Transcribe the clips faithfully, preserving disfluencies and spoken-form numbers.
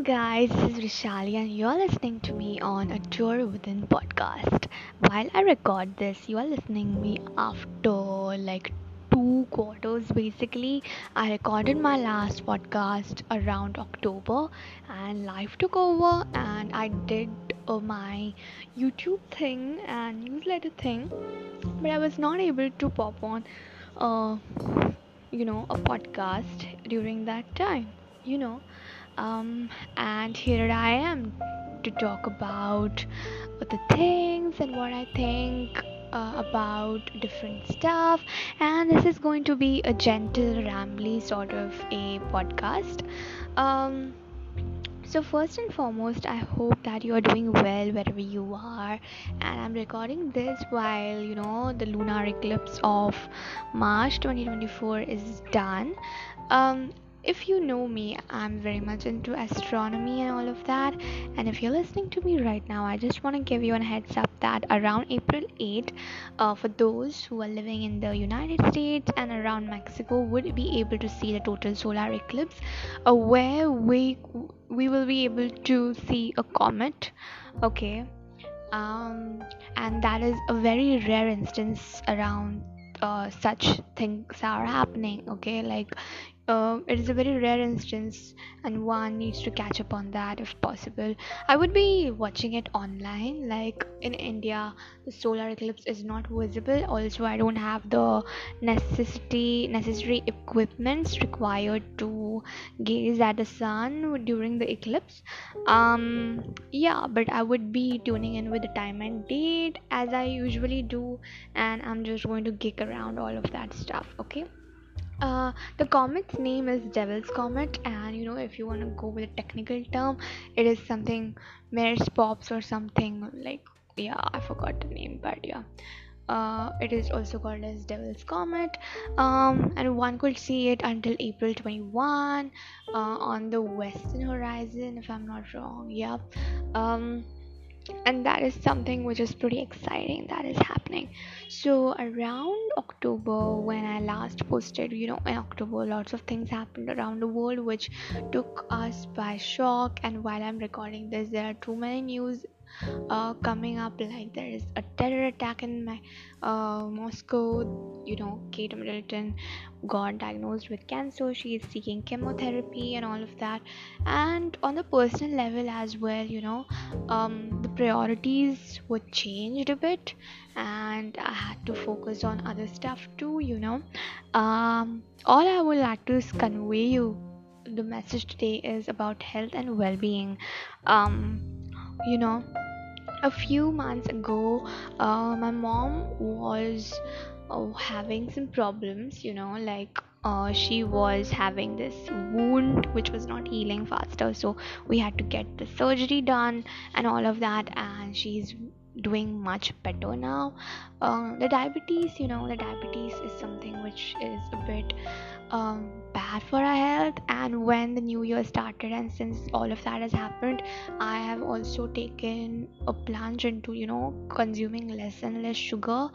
guys, this is Vishali and you're listening to me on a Tour Within podcast. While I record this, you are listening me after like two quarters basically. I recorded my last podcast around October and life took over and I did uh, my YouTube thing and newsletter thing, but I was not able to pop on uh, you know, a podcast during that time, you know um, and here I am to talk about the things and what I think uh, about different stuff. And this is going to be a gentle, rambly sort of a podcast. Um, so first and foremost, I hope that you are doing well wherever you are. And I'm recording this while you know the lunar eclipse of March twenty twenty-four is done. Um, if you know me, I'm very much into astronomy and all of that. And if you're listening to me right now, I just want to give you a heads up that around April eighth, uh, for those who are living in the United States and around Mexico, would be able to see the total solar eclipse, uh, where we we will be able to see a comet. Okay, um, and that is a very rare instance around uh, such things are happening. Okay, like uh, it is a very rare instance and one needs to catch up on that if possible. I would be watching it online. Like in India, the solar eclipse is not visible. Also, I don't have the necessity necessary equipments required to gaze at the sun during the eclipse. Um yeah, but I would be tuning in with the time and date as I usually do, and I'm just going to geek around all of that stuff. Okay, uh, the comet's name is Devil's Comet, and you know, if you want to go with a technical term, it is something Mare's Pops or something like. Yeah, I forgot the name, but yeah, uh, it is also called as Devil's Comet. Um, and one could see it until April twenty-first uh, on the western horizon, if I'm not wrong. Yeah. Um, and that is something which is pretty exciting that is happening. So around October, when I last posted, you know in October lots of things happened around the world which took us by shock, and while I'm recording this there are too many news uh, coming up, like there is a terror attack in my uh, Moscow. You know, Kate Middleton got diagnosed with cancer. She is seeking chemotherapy and all of that. And on the personal level as well, you know, um, the priorities were changed a bit, and I had to focus on other stuff too. You know, um, all I would like to is convey you. The message today is about health and well-being. Um, you know a few months ago, uh, my mom was uh, having some problems, you know like uh, she was having this wound which was not healing faster, so we had to get the surgery done and all of that, and she's doing much better now. Uh, the diabetes, you know the diabetes is something which is a bit um, bad for our health. And when the new year started, and since all of that has happened, I have also taken a plunge into you know consuming less and less sugar,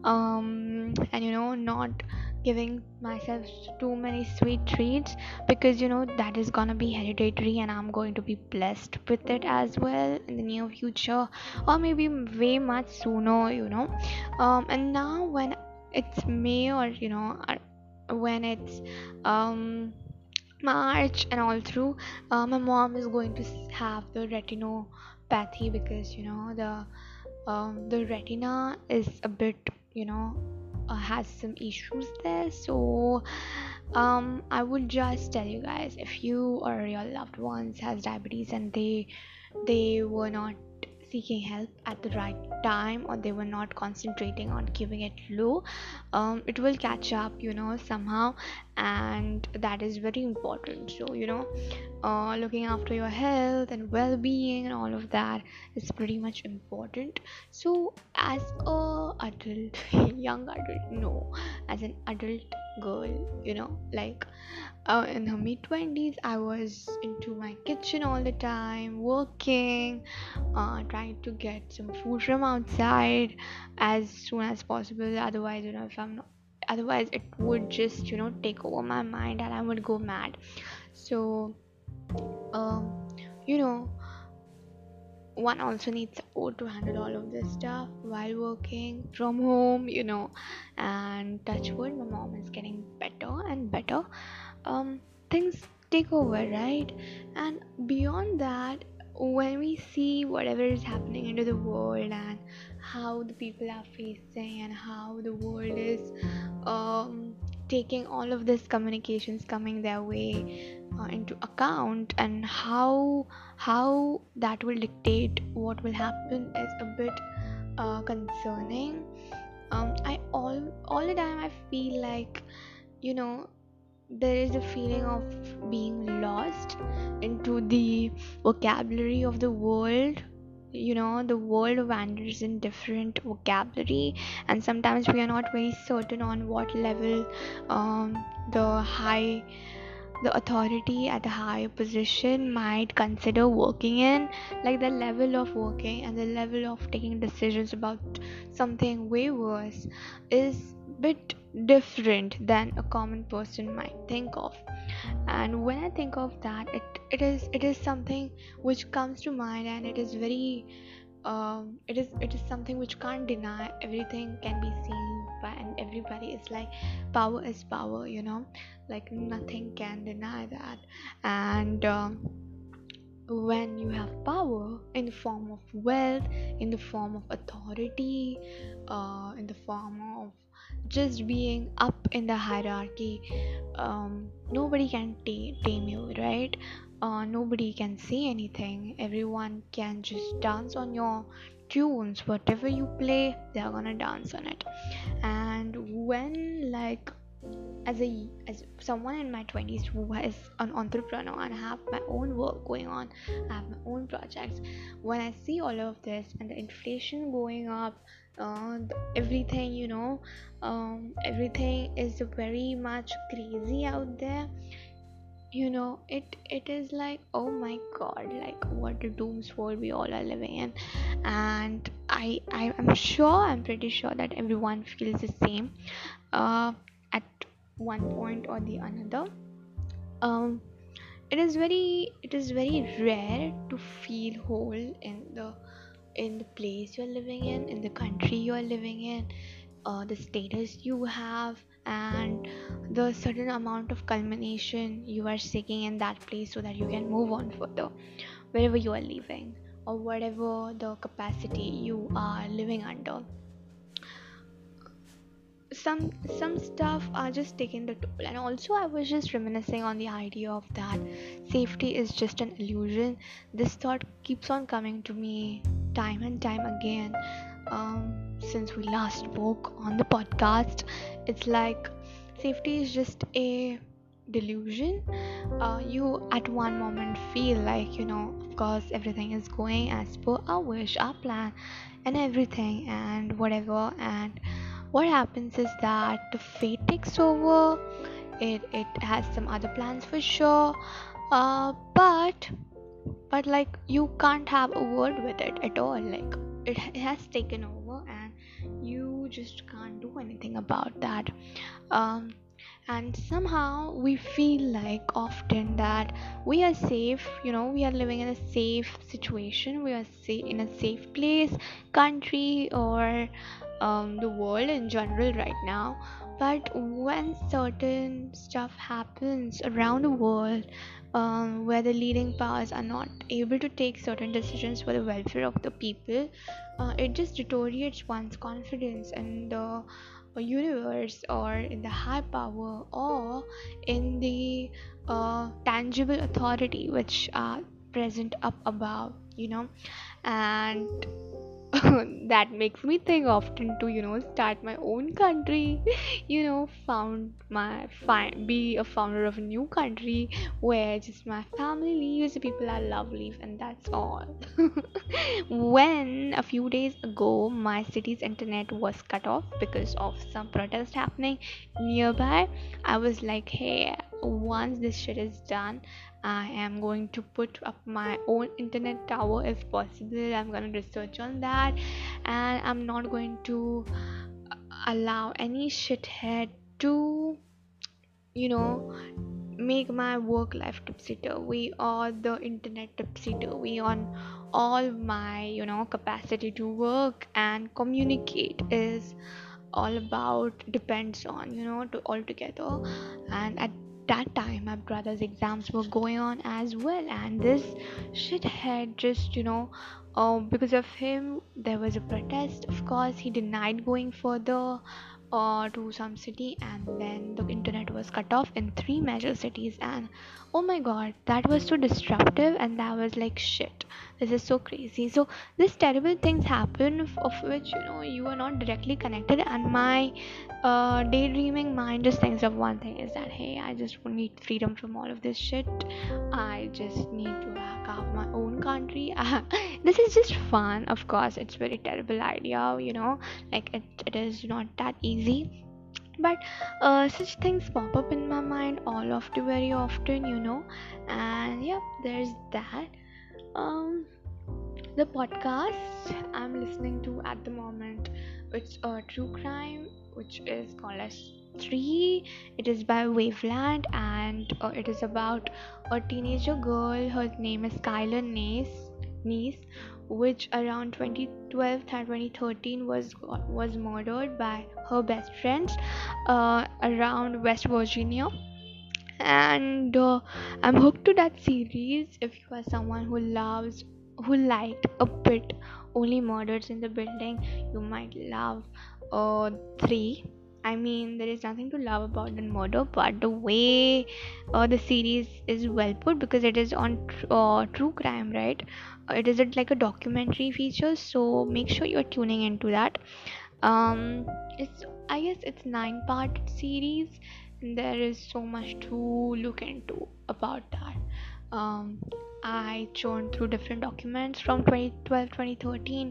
um and you know not giving myself too many sweet treats, because you know that is gonna be hereditary and I'm going to be blessed with it as well in the near future, or maybe way much sooner you know um and now when it's May, or you know uh, when it's um March and all through, uh, my mom is going to s- have the retinopathy, because you know the um, the retina is a bit you know uh, has some issues there. So um, I would just tell you guys, if you or your loved ones has diabetes and they they were not seeking help at the right time, or they were not concentrating on keeping it low, um, it will catch up you know somehow, and that is very important. So you know uh, looking after your health and well-being and all of that is pretty much important. So as a adult young adult, no, as an adult girl, you know like uh, in her mid twenties, I was into my kitchen all the time, working, uh, trying to get some food from outside as soon as possible. Otherwise, you know, if I'm not, otherwise it would just you know take over my mind and I would go mad. So, um, you know, one also needs support to handle all of this stuff while working from home, you know. And touch wood, my mom is getting better and better. Um, things take over, right? And beyond that, when we see whatever is happening into the world and how the people are facing and how the world is um, taking all of this communications coming their way uh, into account, and how how that will dictate what will happen is a bit uh, concerning. um, I all all the time I feel like, you know, there is a feeling of being lost into the vocabulary of the world. You know, the world wanders in different vocabulary, and sometimes we are not very certain on what level um, the high the authority at a higher position might consider working in. Like the level of working and the level of taking decisions about something way worse is bit different than a common person might think of. And when I think of that, it, it is it is something which comes to mind, and it is very um, it is it is something which can't deny. Everything can be seen by and everybody. It's like power is power, you know, like nothing can deny that. And um, when you have power in the form of wealth, in the form of authority, uh, in the form of just being up in the hierarchy, um, nobody can ta- tame you, right? Uh, nobody can say anything. Everyone can just dance on your tunes. Whatever you play, they're gonna dance on it. And when, like, as a as someone in my twenties who is an entrepreneur and have my own work going on, I have my own projects, when I see all of this and the inflation going up, uh, the, everything, you know, um, everything is very much crazy out there. You know, it it is like, oh my god, like what a dooms world we all are living in. And i i am sure, I'm pretty sure that everyone feels the same uh at one point or the another. um it is very it is very rare to feel whole in the in the place you're living in in the country you are living in, uh, the status you have, and the certain amount of culmination you are seeking in that place so that you can move on further wherever you are living, or whatever the capacity you are living under. Some some stuff are just taking the toll. And also I was just reminiscing on the idea of that safety is just an illusion. This thought keeps on coming to me time and time again, um, since we last spoke on the podcast. It's like safety is just a delusion. Uh, you at one moment feel like, you know, of course everything is going as per our wish, our plan, and everything and whatever. And what happens is that the fate takes over. It it has some other plans for sure, uh but but like you can't have a word with it at all. Like it, it has taken over, and you just can't do anything about that. um and somehow we feel like often that we are safe, you know, we are living in a safe situation, we are sa- in a safe place, country, or um, the world in general right now. But when certain stuff happens around the world, um, where the leading powers are not able to take certain decisions for the welfare of the people, uh, it just deteriorates one's confidence in the universe, or in the high power, or in the uh, tangible authority which are present up above, you know. And that makes me think often to, you know, start my own country, you know, found my fi- be a founder of a new country where just my family leaves, the people I love leave, and that's all. When a few days ago my city's internet was cut off because of some protest happening nearby, I was like, hey, once this shit is done, I am going to put up my own internet tower if possible. I'm going to research on that, and I'm not going to allow any shithead to, you know, make my work life tipsy-turvy or the internet tipsy-turvy on all my, you know, capacity to work and communicate is all about depends on, you know, to all together. And at that time my brother's exams were going on as well, and this shithead just, you know, uh, because of him there was a protest. Of course he denied going further uh, to some city, and then the internet was cut off in three major cities. And oh my god, that was so disruptive, and that was like shit, this is so crazy. So these terrible things happen of, of which, you know, you are not directly connected, and my uh, daydreaming mind just thinks of one thing, is that hey, I just need freedom from all of this shit. I just need to have my own country. This is just fun. Of course it's very terrible idea, you know, like it, it is not that easy, but uh, such things pop up in my mind all of the very often, you know. And yeah, there's that. um the podcast I'm listening to at the moment, it's a true crime which is called as Three. It is by Waveland, and uh, it is about a teenager girl. Her name is Skylar Nace, Niece, which around twenty twelve and twenty thirteen was was murdered by her best friends uh, around West Virginia. And uh, I'm hooked to that series. If you are someone who loves, who liked a bit only murders in the building, you might love uh Three. I mean, there is nothing to love about the murder, but the way uh, the series is well put, because it is on tr- uh, true crime, right? Uh, it is a, like a documentary feature, so make sure you're tuning into that. um it's, I guess it's nine part series, and there is so much to look into about that. um I churned through different documents from twenty twelve twenty thirteen,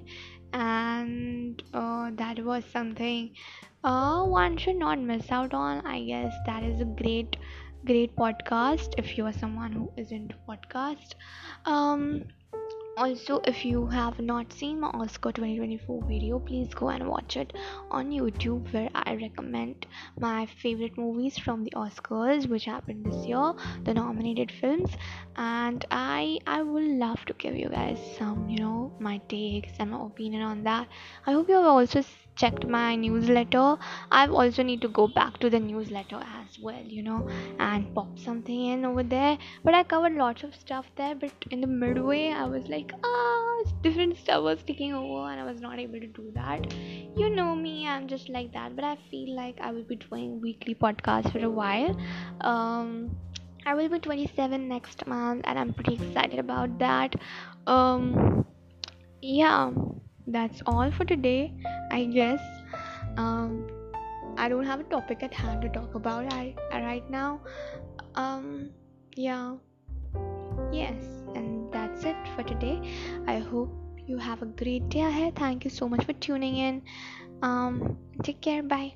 and uh, that was something uh, one should not miss out on. I guess that is a great great podcast if you are someone who is into podcast. um Also, if you have not seen my Oscar twenty twenty-four video, please go and watch it on YouTube, where I recommend my favorite movies from the Oscars which happened this year, the nominated films. And I I would love to give you guys some, you know, my takes and my opinion on that. I hope you have also s- checked my newsletter. I also need to go back to the newsletter as well, you know, and pop something in over there. But I covered lots of stuff there, but in the midway I was like, ah, different stuff was taking over and I was not able to do that. You know me, I'm just like that. But I feel like I will be doing weekly podcasts for a while. um I will be twenty-seven next month, and I'm pretty excited about that. um yeah, that's all for today, I guess. um I don't have a topic at hand to talk about I, right now. um yeah, yes, and that's it for today. I hope you have a great day ahead. Thank you so much for tuning in. Um, take care. Bye.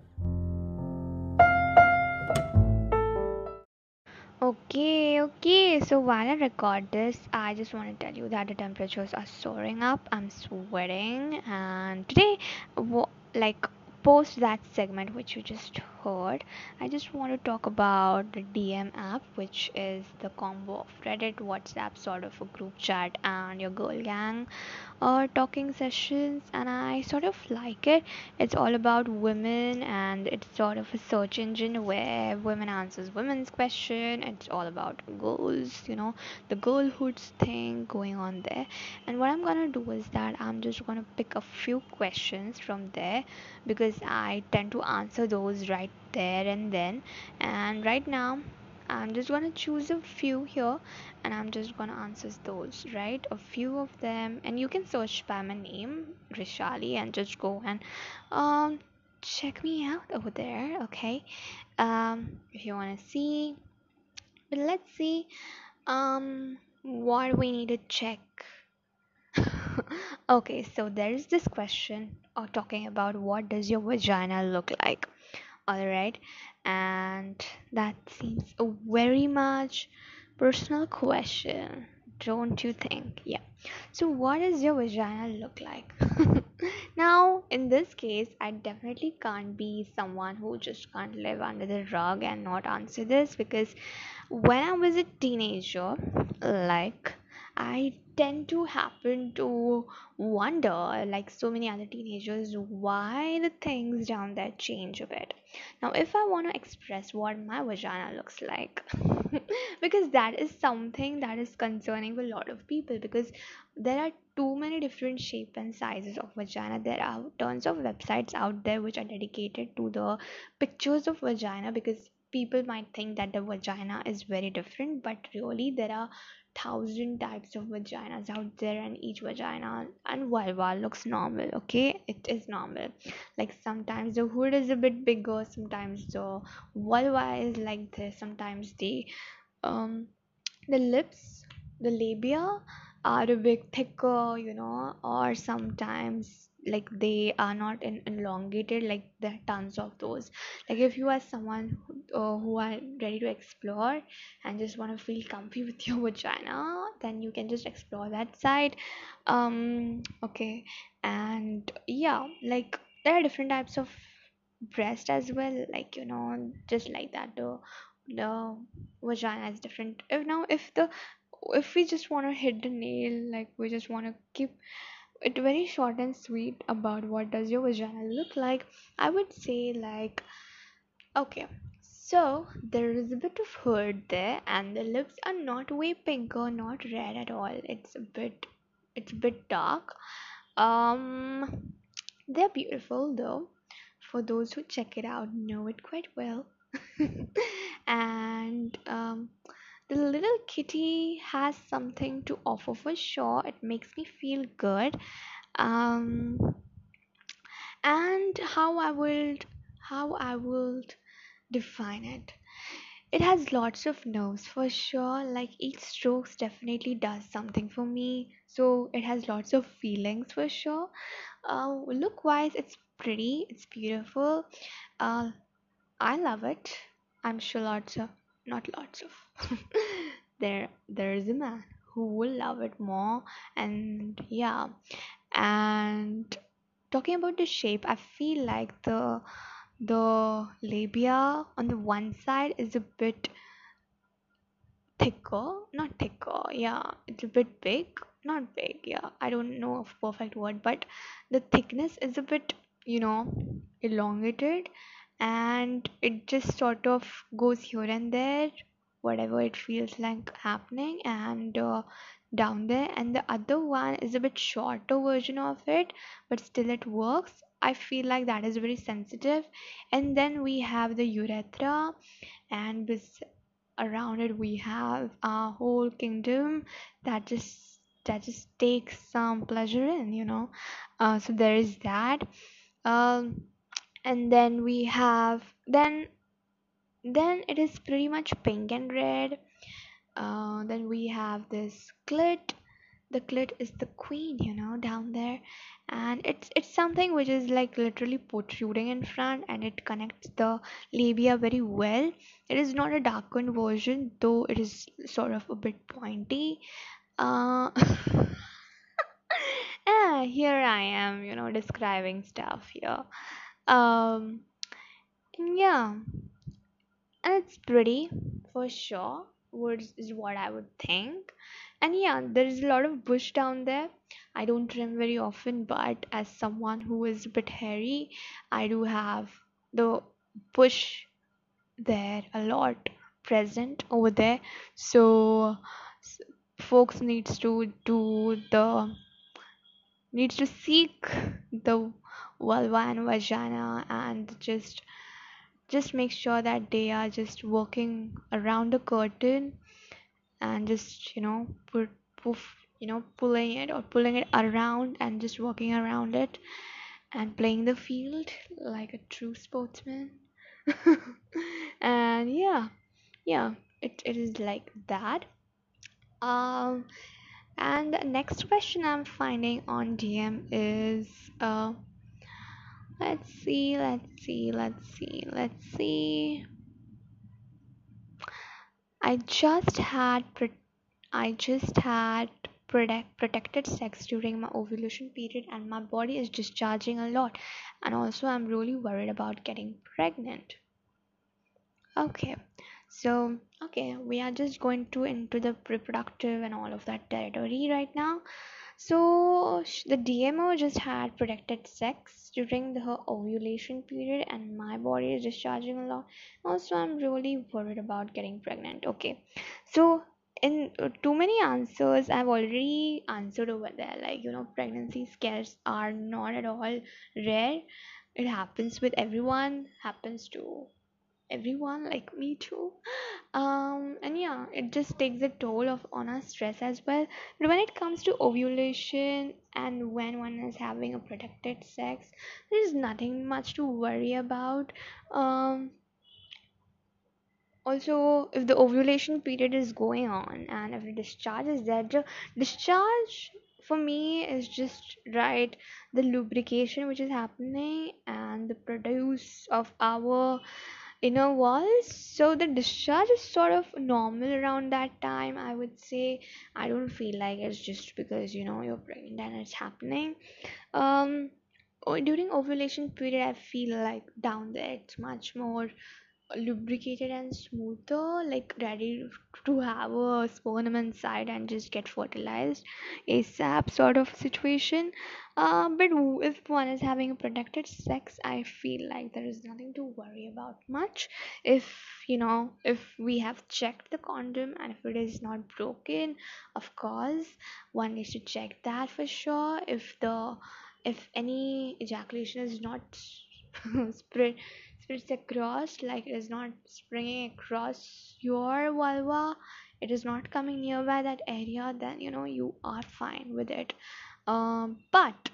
Okay, okay. So while I record this, I just want to tell you that the temperatures are soaring up. I'm sweating, and today, wo- like post that segment which you just heard, I just want to talk about the D M app, which is the combo of Reddit, WhatsApp, sort of a group chat, and your girl gang uh, talking sessions. And I sort of like it. It's all about women, and it's sort of a search engine where women answers women's question. It's all about goals, you know, the girlhoods thing going on there. And what I'm gonna do is that I'm just gonna pick a few questions from there, because I tend to answer those right there and then. And right now I'm just gonna choose a few here, and I'm just gonna answer those, right? A few of them, and you can search by my name, Rishali, and just go and um check me out over there, okay? Um, if you wanna see, but let's see um what we need to check. Okay, so there is this question uh, talking about what does your vagina look like. All right, and that seems a very much personal question, Don't you think? Yeah. So, what does your vagina look like? Now, in this case, I definitely can't be someone who just can't live under the rug and not answer this, because when I was a teenager, like, I tend to happen to wonder, like so many other teenagers, why the things down there change a bit. Now, if I want to express what my vagina looks like, because that is something that is concerning for a lot of people, because there are too many different shape and sizes of vagina. There are tons of websites out there which are dedicated to the pictures of vagina, because people might think that the vagina is very different, but really there are thousand types of vaginas out there, and each vagina and vulva looks normal. Okay, it is normal. Like sometimes the hood is a bit bigger, sometimes the vulva is like this, sometimes the um the lips, the labia are a bit thicker, you know, or sometimes like they are not in elongated, like there are tons of those. Like if you are someone who, uh, who are ready to explore and just want to feel comfy with your vagina, then you can just explore that side. Um, okay, and yeah, like there are different types of breast as well, like you know, just like that. The the vagina is different. If now if the if we just want to hit the nail, like we just want to keep it very short and sweet about what does your vagina look like, I would say like, okay, so there is a bit of hood there, and the lips are not way pinker, not red at all. It's a bit, it's a bit dark. Um, they're beautiful though. For those who check it out, know it quite well. And um, the little kitty has something to offer for sure. It makes me feel good. Um, and how I would, how I would define it. It has lots of nerves for sure. Like each strokes definitely does something for me. So it has lots of feelings for sure. Uh, look wise, it's pretty. It's beautiful. Uh, I love it. I'm sure lots of, not lots of. there, there is a man who will love it more. And yeah, and talking about the shape, I feel like the the labia on the one side is a bit thicker, not thicker, yeah, it's a bit big, not big, yeah, I don't know of perfect word, but the thickness is a bit, you know, elongated, and it just sort of goes here and there, whatever it feels like happening, and uh, down there, and the other one is a bit shorter version of it, but still it works. I feel like that is very sensitive. And then we have the urethra, and bes- around it we have a whole kingdom that just that just takes some pleasure in, you know. Uh, so there is that. Um, and then we have then then it is pretty much pink and red. Uh, then we have this clit. The clit is the queen, you know, down there, and it's it's something which is like literally protruding in front, and it connects the labia very well. It is not a darkened version, though it is sort of a bit pointy. Uh, yeah, here I am, you know, describing stuff here. Um, yeah, and it's pretty for sure. Words is what I would think. And yeah, there is a lot of bush down there. I don't trim very often, but as someone who is a bit hairy, I do have the bush there a lot present over there. So s- folks needs to do the needs to seek the vulva and vagina, and just just make sure that they are just working around the curtain, and just, you know, put poof, you know, pulling it or pulling it around and just walking around it and playing the field like a true sportsman. And yeah, yeah, it, it is like that. Um, and the next question I'm finding on D M is uh, let's see, let's see, let's see, let's see. I just had pre- I just had protect, protected sex during my ovulation period and my body is discharging a lot. And also, I'm really worried about getting pregnant. Okay, so okay, we are just going to into the reproductive and all of that territory right now. So sh- the D M O just had protected sex during the, her ovulation period, and my body is discharging a lot. Also, I'm really worried about getting pregnant. Okay, so in uh, too many answers, I've already answered over there. Like you know, pregnancy scares are not at all rare. It happens with everyone. Happens to everyone like me too. Um and yeah, it just takes a toll of on our stress as well. But when it comes to ovulation and when one is having a protected sex, there's nothing much to worry about. um Also, if the ovulation period is going on and if the discharge is there, the discharge for me is just right, the lubrication which is happening and the produce of our inner walls. So the discharge is sort of normal around that time, I would say. I don't feel like it's just because you know you're pregnant and it's happening. um o- During ovulation period, I feel like down there it's much more lubricated and smoother, like ready to have a sperm inside and just get fertilized ASAP sort of situation. Uh, but w- if one is having a protected sex, I feel like there is nothing to worry about much. If you know, if we have checked the condom and if it is not broken, of course, one needs to check that for sure. If the if any ejaculation is not spread spreads across, like it is not springing across your vulva, it is not coming nearby that area, then you know you are fine with it. Um but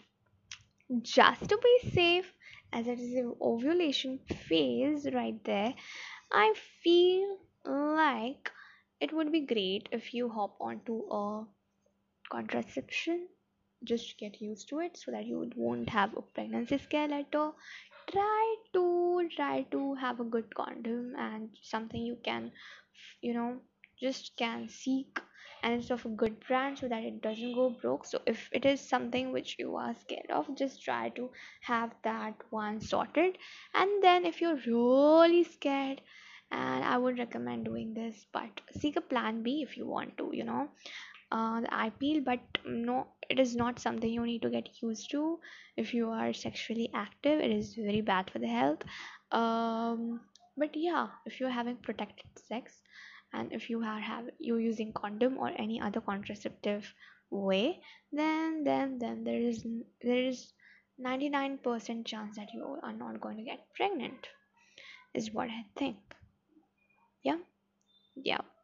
just to be safe, as it is the ovulation phase right there, I feel like it would be great if you hop onto a contraception. Just get used to it so that you won't have a pregnancy scare later. Try to try to have a good condom and something you can, you know, just can seek, and it's of a good brand so that it doesn't go broke. So if it is something which you are scared of, just try to have that one sorted. And then if you're really scared, and I would recommend doing this, but seek a plan B if you want to, you know, uh, the I P L, but no, it is not something you need to get used to. If you are sexually active, it is very bad for the health. Um, but yeah, if you're having protected sex and if you are have you using condom or any other contraceptive way, then then then there is n- there is ninety-nine percent chance that you are not going to get pregnant, is what I think. Yeah, yeah.